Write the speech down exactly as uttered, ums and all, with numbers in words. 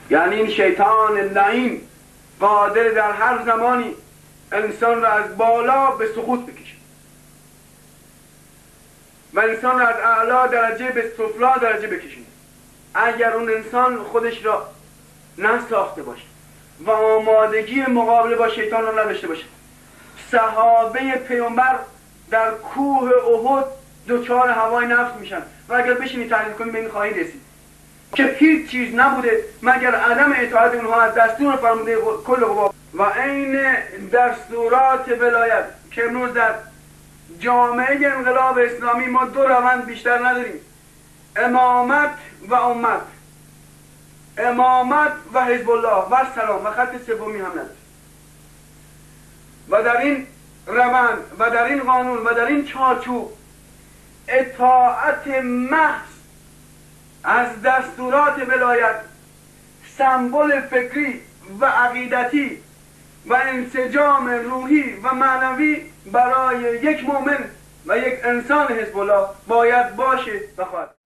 یعنی این شیطان لعین قادر در هر زمانی انسان را از بالا به سقوط بکشه و انسان را از اعلا درجه به سفلا درجه بکشه اگر اون انسان خودش را نساخته باشه و آمادگی مقابله با شیطان را نداشته باشه. صحابه پیامبر در کوه احد دچار هوای نفس میشن و اگر بشینی تحلیل کنی به این خواهی رسید که هیچ چیز نبوده مگر عدم اطاعت اونها از دستور فرموده کل قوا و عین دستورات ولایت که امروز در جامعه انقلاب اسلامی ما دو روند بیشتر نداریم، امامت و امت، امامت و حزب الله و سلام و خط سومی هم نداریم و در این روند و در این قانون و در این چارچوب اطاعت محض از دستورات ولایت سمبل فکری و عقیدتی و انسجام روحی و معنوی برای یک مؤمن و یک انسان حزب الله باید باشه و خواهد